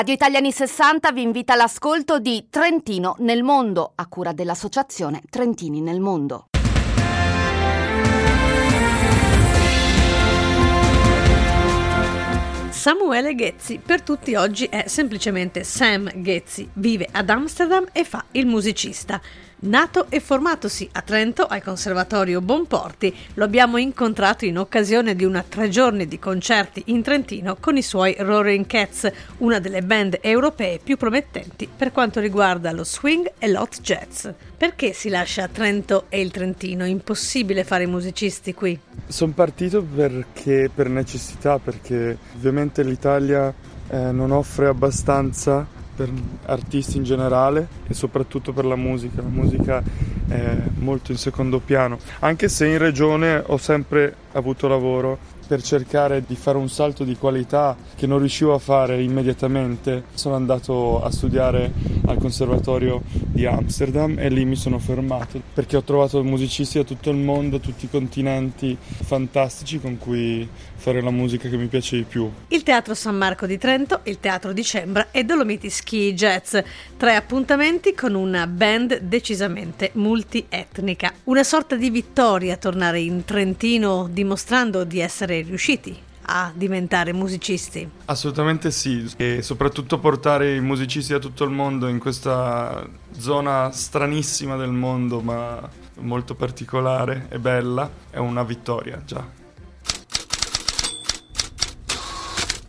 Radio Italia Anni 60 vi invita all'ascolto di Trentino nel mondo, a cura dell'associazione Trentini nel Mondo. Samuele Ghezzi per tutti oggi è semplicemente Sam Ghezzi, vive ad Amsterdam e fa il musicista. Nato e formatosi a Trento al Conservatorio Bonporti, lo abbiamo incontrato in occasione di una 3 giorni di concerti in Trentino con i suoi Roaring Cats, una delle band europee più promettenti per quanto riguarda lo swing e l'hot jazz. Perché si lascia Trento e il Trentino? Impossibile fare i musicisti qui? Sono partito per necessità, perché ovviamente l'Italia non offre abbastanza per artisti in generale e soprattutto per la musica. La musica è molto in secondo piano, anche se in regione ho sempre avuto lavoro per cercare di fare un salto di qualità che non riuscivo a fare immediatamente. Sono andato a studiare al Conservatorio di Amsterdam e lì mi sono fermato perché ho trovato musicisti da tutto il mondo, tutti i continenti fantastici con cui fare la musica che mi piace di più. Il Teatro San Marco di Trento, il Teatro di Cembra e Dolomiti Ski Jazz, 3 appuntamenti con una band decisamente multietnica. Una sorta di vittoria tornare in Trentino dimostrando di essere riusciti a diventare musicisti. Assolutamente sì, e soprattutto portare i musicisti da tutto il mondo in questa zona stranissima del mondo, ma molto particolare e bella, è una vittoria già.